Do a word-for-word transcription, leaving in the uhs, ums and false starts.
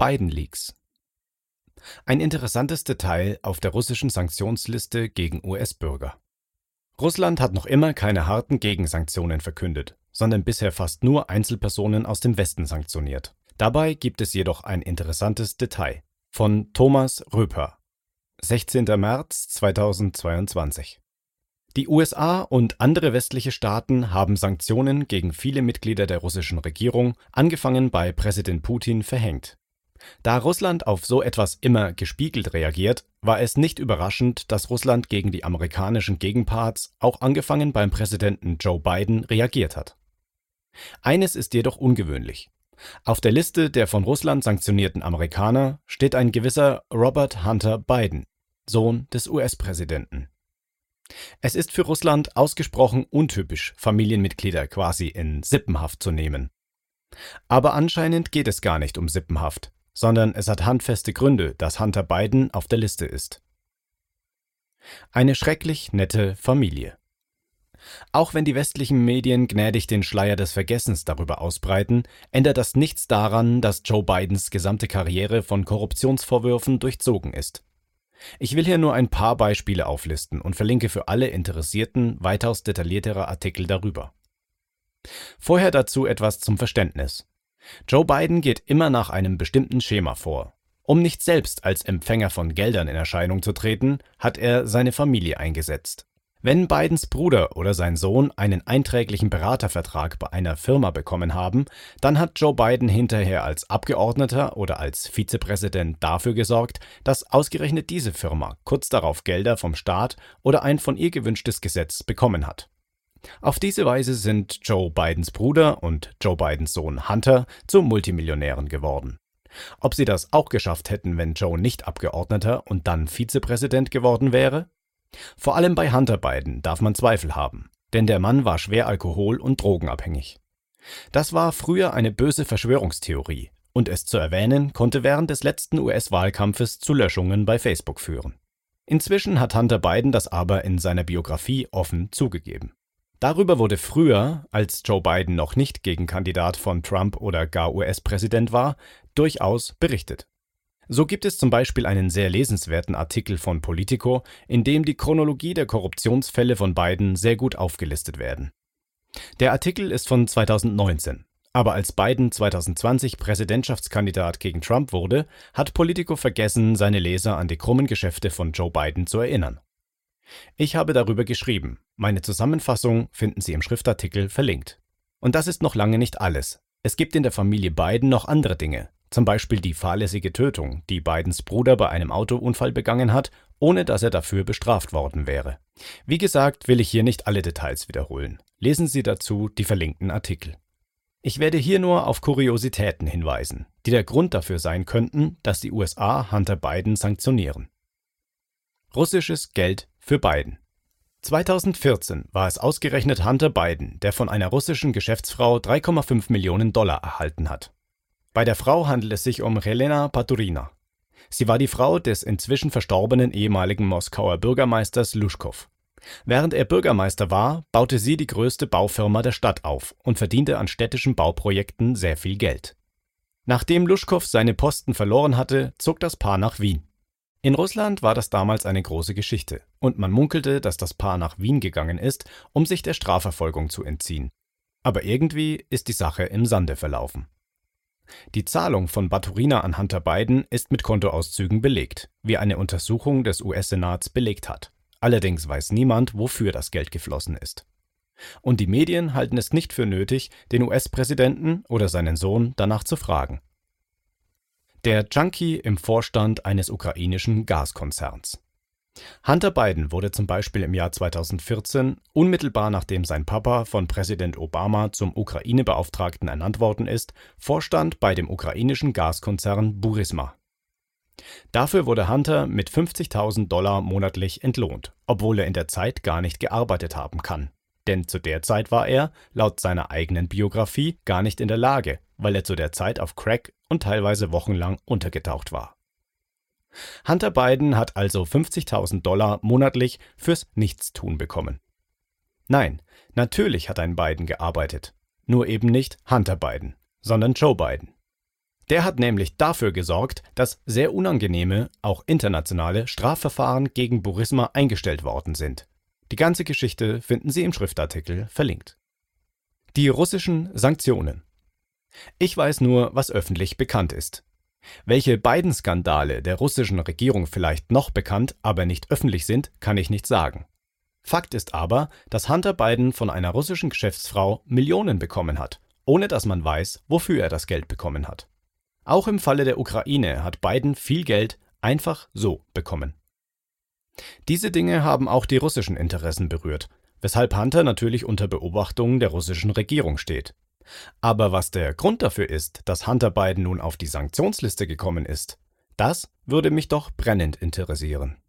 Biden-Leaks. Ein interessantes Detail auf der russischen Sanktionsliste gegen U S-Bürger. Russland hat noch immer keine harten Gegensanktionen verkündet, sondern bisher fast nur Einzelpersonen aus dem Westen sanktioniert. Dabei gibt es jedoch ein interessantes Detail. Von Thomas Röper, sechzehnter März zweitausendzweiundzwanzig. Die U S A und andere westliche Staaten haben Sanktionen gegen viele Mitglieder der russischen Regierung, angefangen bei Präsident Putin, verhängt. Da Russland auf so etwas immer gespiegelt reagiert, war es nicht überraschend, dass Russland gegen die amerikanischen Gegenparts, auch angefangen beim Präsidenten Joe Biden, reagiert hat. Eines ist jedoch ungewöhnlich. Auf der Liste der von Russland sanktionierten Amerikaner steht ein gewisser Robert Hunter Biden, Sohn des U S-Präsidenten. Es ist für Russland ausgesprochen untypisch, Familienmitglieder quasi in Sippenhaft zu nehmen. Aber anscheinend geht es gar nicht um Sippenhaft, sondern es hat handfeste Gründe, dass Hunter Biden auf der Liste ist. Eine schrecklich nette Familie. Auch wenn die westlichen Medien gnädig den Schleier des Vergessens darüber ausbreiten, ändert das nichts daran, dass Joe Bidens gesamte Karriere von Korruptionsvorwürfen durchzogen ist. Ich will hier nur ein paar Beispiele auflisten und verlinke für alle Interessierten weitaus detailliertere Artikel darüber. Vorher dazu etwas zum Verständnis. Joe Biden geht immer nach einem bestimmten Schema vor. Um nicht selbst als Empfänger von Geldern in Erscheinung zu treten, hat er seine Familie eingesetzt. Wenn Bidens Bruder oder sein Sohn einen einträglichen Beratervertrag bei einer Firma bekommen haben, dann hat Joe Biden hinterher als Abgeordneter oder als Vizepräsident dafür gesorgt, dass ausgerechnet diese Firma kurz darauf Gelder vom Staat oder ein von ihr gewünschtes Gesetz bekommen hat. Auf diese Weise sind Joe Bidens Bruder und Joe Bidens Sohn Hunter zu Multimillionären geworden. Ob sie das auch geschafft hätten, wenn Joe nicht Abgeordneter und dann Vizepräsident geworden wäre? Vor allem bei Hunter Biden darf man Zweifel haben, denn der Mann war schwer alkohol- und drogenabhängig. Das war früher eine böse Verschwörungstheorie, und es zu erwähnen, konnte während des letzten U S-Wahlkampfes zu Löschungen bei Facebook führen. Inzwischen hat Hunter Biden das aber in seiner Biografie offen zugegeben. Darüber wurde früher, als Joe Biden noch nicht Gegenkandidat von Trump oder gar U S-Präsident war, durchaus berichtet. So gibt es zum Beispiel einen sehr lesenswerten Artikel von Politico, in dem die Chronologie der Korruptionsfälle von Biden sehr gut aufgelistet werden. Der Artikel ist von zweitausendneunzehn, aber als Biden zweitausendzwanzig Präsidentschaftskandidat gegen Trump wurde, hat Politico vergessen, seine Leser an die krummen Geschäfte von Joe Biden zu erinnern. Ich habe darüber geschrieben. Meine Zusammenfassung finden Sie im Schriftartikel verlinkt. Und das ist noch lange nicht alles. Es gibt in der Familie Biden noch andere Dinge. Zum Beispiel die fahrlässige Tötung, die Bidens Bruder bei einem Autounfall begangen hat, ohne dass er dafür bestraft worden wäre. Wie gesagt, will ich hier nicht alle Details wiederholen. Lesen Sie dazu die verlinkten Artikel. Ich werde hier nur auf Kuriositäten hinweisen, die der Grund dafür sein könnten, dass die U S A Hunter Biden sanktionieren. Russisches Geld für Biden. zweitausendvierzehn war es ausgerechnet Hunter Biden, der von einer russischen Geschäftsfrau drei Komma fünf Millionen Dollar erhalten hat. Bei der Frau handelt es sich um Jelena Baturina. Sie war die Frau des inzwischen verstorbenen ehemaligen Moskauer Bürgermeisters Luschkow. Während er Bürgermeister war, baute sie die größte Baufirma der Stadt auf und verdiente an städtischen Bauprojekten sehr viel Geld. Nachdem Luschkow seine Posten verloren hatte, zog das Paar nach Wien. In Russland war das damals eine große Geschichte und man munkelte, dass das Paar nach Wien gegangen ist, um sich der Strafverfolgung zu entziehen. Aber irgendwie ist die Sache im Sande verlaufen. Die Zahlung von Baturina an Hunter Biden ist mit Kontoauszügen belegt, wie eine Untersuchung des U S-Senats belegt hat. Allerdings weiß niemand, wofür das Geld geflossen ist. Und die Medien halten es nicht für nötig, den U S-Präsidenten oder seinen Sohn danach zu fragen. Der Junkie im Vorstand eines ukrainischen Gaskonzerns. Hunter Biden wurde zum Beispiel im Jahr zweitausendvierzehn, unmittelbar nachdem sein Papa von Präsident Obama zum Ukraine-Beauftragten ernannt worden ist, Vorstand bei dem ukrainischen Gaskonzern Burisma. Dafür wurde Hunter mit fünfzigtausend Dollar monatlich entlohnt, obwohl er in der Zeit gar nicht gearbeitet haben kann. Denn zu der Zeit war er, laut seiner eigenen Biografie, gar nicht in der Lage, weil er zu der Zeit auf Crack und teilweise wochenlang untergetaucht war. Hunter Biden hat also fünfzigtausend Dollar monatlich fürs Nichtstun bekommen. Nein, natürlich hat ein Biden gearbeitet. Nur eben nicht Hunter Biden, sondern Joe Biden. Der hat nämlich dafür gesorgt, dass sehr unangenehme, auch internationale Strafverfahren gegen Burisma eingestellt worden sind. Die ganze Geschichte finden Sie im Schriftartikel verlinkt. Die russischen Sanktionen. Ich weiß nur, was öffentlich bekannt ist. Welche beiden Skandale der russischen Regierung vielleicht noch bekannt, aber nicht öffentlich sind, kann ich nicht sagen. Fakt ist aber, dass Hunter Biden von einer russischen Geschäftsfrau Millionen bekommen hat, ohne dass man weiß, wofür er das Geld bekommen hat. Auch im Falle der Ukraine hat Biden viel Geld einfach so bekommen. Diese Dinge haben auch die russischen Interessen berührt, weshalb Hunter natürlich unter Beobachtung der russischen Regierung steht. Aber was der Grund dafür ist, dass Hunter Biden nun auf die Sanktionsliste gekommen ist, das würde mich doch brennend interessieren.